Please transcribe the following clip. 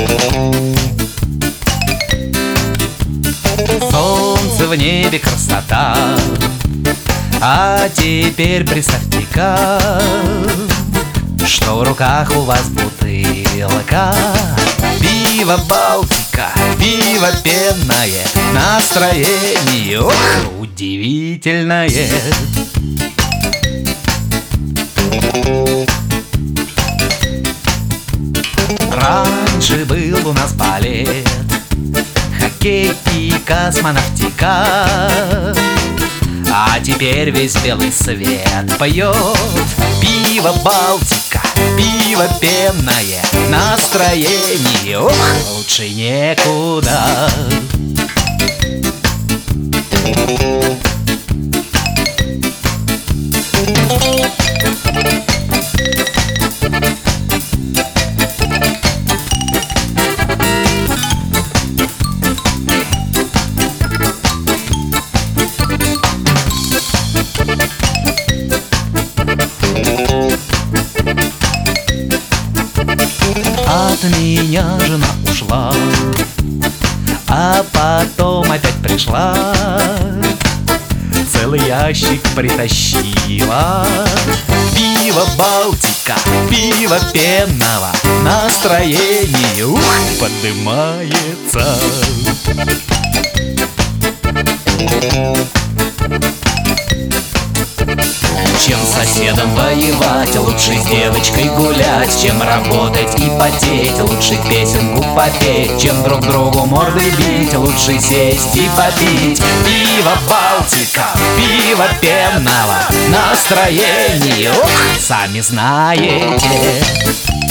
Солнце в небе, красота. А теперь представьте-ка, что в руках у вас бутылка. Пиво Балтика, пиво пенное, настроение, ох, удивительное. Раньше был у нас балет, хоккей и космонавтика, а теперь весь белый свет поет. Пиво Балтика, пиво пенное, настроение, ох, лучше некуда. От меня жена ушла, а потом опять пришла, целый ящик притащила. Пиво Балтика, пиво пенного, настроение, ух, поднимается. Чем с соседом воевать, лучше с девочкой гулять. Чем работать и потеть, лучше песенку попеть. Чем друг другу морды бить, лучше сесть и попить. Пиво Балтика, пиво пенного, настроение, ох, сами знаете.